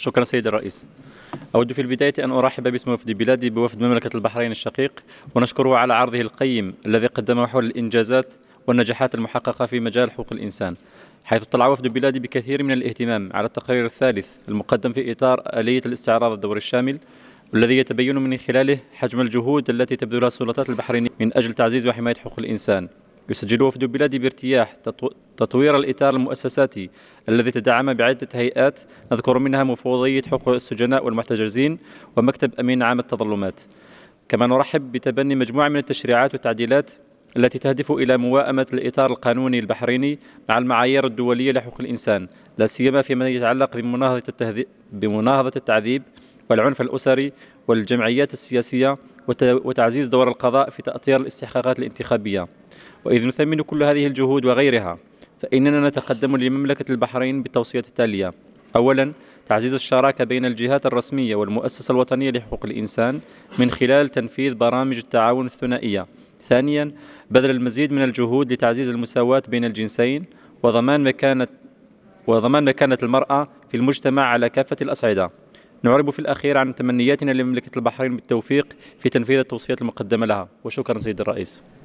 شكرا سيد الرئيس. أود في البداية أن أرحب باسم وفد بلادي بوفد مملكة البحرين الشقيق، ونشكره على عرضه القيم الذي قدمه حول الإنجازات والنجاحات المحققة في مجال حقوق الإنسان، حيث اطلع وفد بلادي بكثير من الاهتمام على التقرير الثالث المقدم في إطار آلية الاستعراض الدوري الشامل، والذي يتبين من خلاله حجم الجهود التي تبذلها السلطات البحرينية من أجل تعزيز وحماية حقوق الإنسان. يسجل وفد بلادي بارتياح تطوير الإطار المؤسساتي الذي تدعم بعدة هيئات، نذكر منها مفوضية حقوق السجناء والمحتجزين ومكتب أمين عام التظلمات. كما نرحب بتبني مجموعة من التشريعات والتعديلات التي تهدف إلى موائمة الإطار القانوني البحريني مع المعايير الدولية لحقوق الإنسان، لا سيما فيما يتعلق بمناهضة التعذيب والعنف الأسري والجمعيات السياسية، وتعزيز دور القضاء في تأطير الاستحقاقات الانتخابية. وإذ نثمن كل هذه الجهود وغيرها، فإننا نتقدم لمملكة البحرين بالتوصيات التالية: أولا، تعزيز الشراكة بين الجهات الرسمية والمؤسسة الوطنية لحقوق الإنسان من خلال تنفيذ برامج التعاون الثنائية. ثانيا، بذل المزيد من الجهود لتعزيز المساواة بين الجنسين وضمان مكانة المرأة في المجتمع على كافة الأصعدة. نعرب في الأخير عن تمنياتنا لمملكة البحرين بالتوفيق في تنفيذ التوصيات المقدمة لها، وشكرا سيد الرئيس.